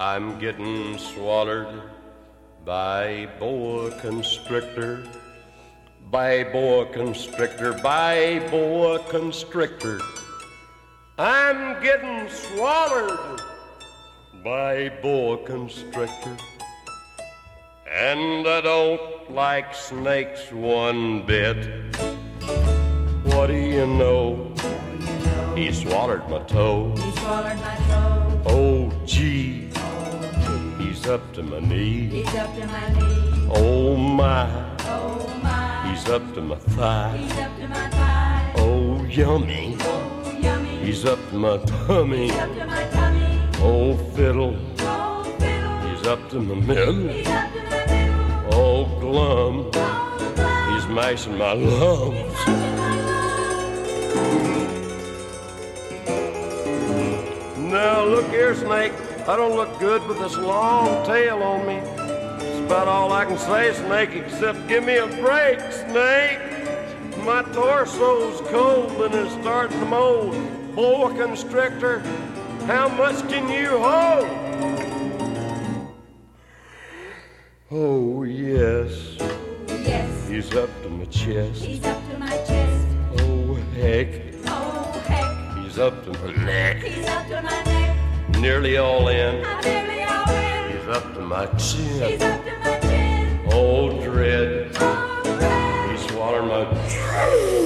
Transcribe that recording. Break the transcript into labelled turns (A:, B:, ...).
A: I'm getting swallowed by boa constrictor, by boa constrictor, by boa constrictor. I'm getting swallowed by boa constrictor. And I don't like snakes one bit. What do you know? He swallowed my toe.
B: He swallowed my toe.
A: Oh, gee. He's up to my knee.
B: He's up to my knee.
A: Oh, my.
B: Oh, my.
A: He's up to my thigh.
B: He's up to my thigh.
A: Oh, yummy.
B: Oh, yummy.
A: He's up to my tummy.
B: He's up to my tummy.
A: Oh, fiddle.
B: Oh, fiddle.
A: He's up to my middle.
B: He's up to my middle.
A: Oh, glum.
B: Oh, glum.
A: He's mashing my lumps.
B: He's mashing my lumps.
A: Now, look here, Snake. I don't look good with this long tail on me. That's about all I can say, Snake, except give me a break, Snake. My torso's cold and it's starting to mold. Boa constrictor, how much can you hold? Oh, yes.
B: Yes.
A: He's up to my chest.
B: He's up to my chest.
A: Oh, heck.
B: Oh, heck.
A: He's up to my neck.
B: He's up to my neck.
A: Nearly all in.
B: I'm nearly all in.
A: He's up to my chin.
B: He's up to my chin.
A: Oh, dread.
B: Oh, dread.
A: He swallowed my